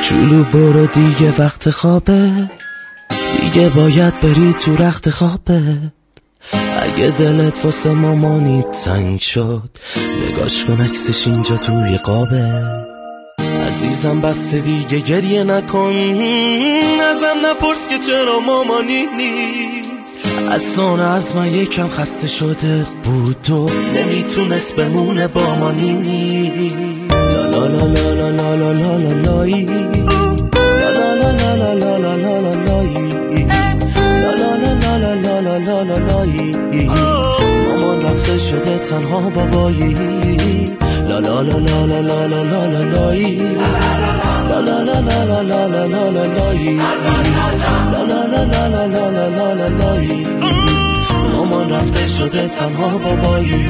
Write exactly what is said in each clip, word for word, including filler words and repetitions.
کوچولو برو دیگه وقت خوابه، دیگه باید بری تو رخت خوابه. اگه دلت واسه مامانی تنگ شد، نگاش کن عکسش اینجا توی قابه. عزیزم بس دیگه گریه نکن، ازم نپرس که چرا مامانی نی. اصلا از من یکم خسته شده بود و نمیتونست بمونه با ما نی. لا لا لا لا لا لا لا لا لا لای لا لا لا لا لا لا لا لا لا لای لا لا لا لا لا لا لا لا لای. مامان رفته شده تنها بابایی. لا لا لا لا لا لا لا لا لا لای لا لا لا لا لا لا لا لا لا لای لا لا لا لا لا لا لا لا لا لای. مامان رفته شده تنها بابایی.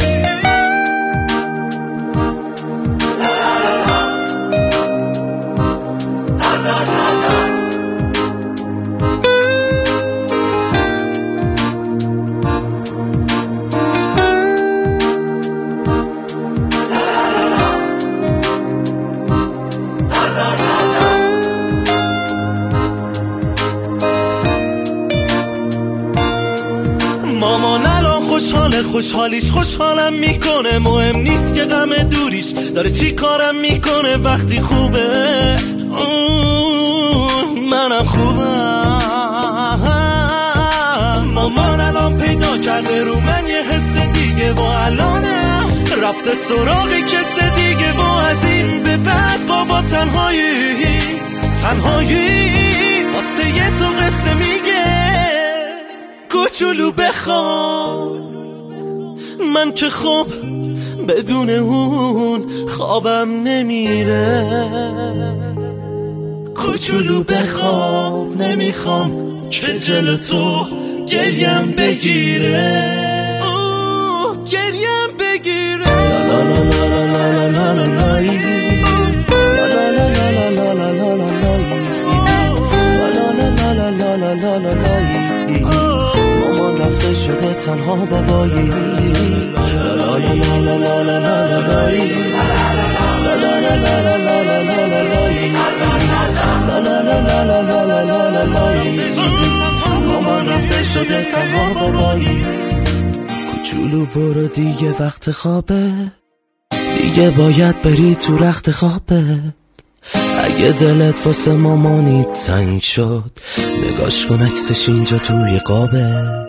مامان الان خوشحاله، خوشحالیش خوشحالم میکنه. مهم نیست که غم دوریش داره چی کارم میکنه. وقتی خوبه منم خوبم. مامان الان پیدا کرده رو من یه حس دیگه و الانه رفته سراغ کس دیگه و از این به بعد بابا تنهایی تنهایی واسه یه تو قصه میگه. کوچولو بخواب، من که خواب بدون اون خوابم نمیره. کوچولو بخواب، نمیخوام که جلو تو گریم بگیره گریم بگیره. لا لا لا لا لا لا لا لا لای لا لا لا لا لا لا لا لا لای لا لا لا لا لا لا لا لا لای. مامان رفته شده تنها بابایی. لا لا لا لا لا لا لا لا لا لای لا لا لا لا لا لا لا لا لا لای لا لا لا لا لا لا لا لا لا لای. مامان رفته شده تنها بابایی. کوچولو برو دیگه وقت خوابه، دیگه باید بری تو رخت خوابه. اگه دلت واسه مامانی تنگ شد، نگاش کن عکسش اینجا توی قابه.